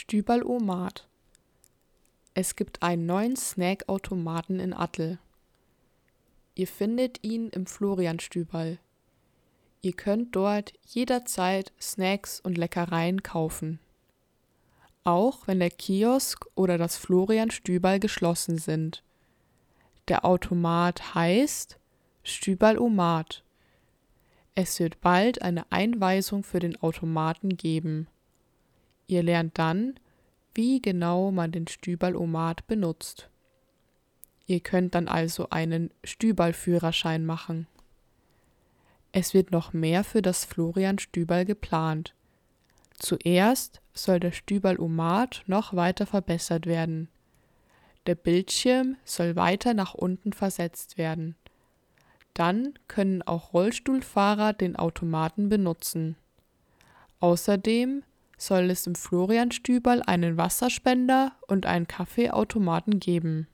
Stüberl-O-Mat. Es gibt einen neuen Snackautomaten in Attl. Ihr findet ihn im Florian-Stüberl. Ihr könnt dort jederzeit Snacks und Leckereien kaufen. Auch wenn der Kiosk oder das Florian-Stüberl geschlossen sind. Der Automat heißt Stüberl-O-Mat. Es wird bald eine Einweisung für den Automaten geben. Ihr lernt dann, wie genau man den Stüberl-O-Mat benutzt. Ihr könnt dann also einen Stüberl-Führerschein machen. Es wird noch mehr für das Florian-Stüberl geplant. Zuerst soll der Stüberl-O-Mat noch weiter verbessert werden. Der Bildschirm soll weiter nach unten versetzt werden. Dann können auch Rollstuhlfahrer den Automaten benutzen. Außerdem soll es im Florian-Stüberl einen Wasserspender und einen Kaffeeautomaten geben.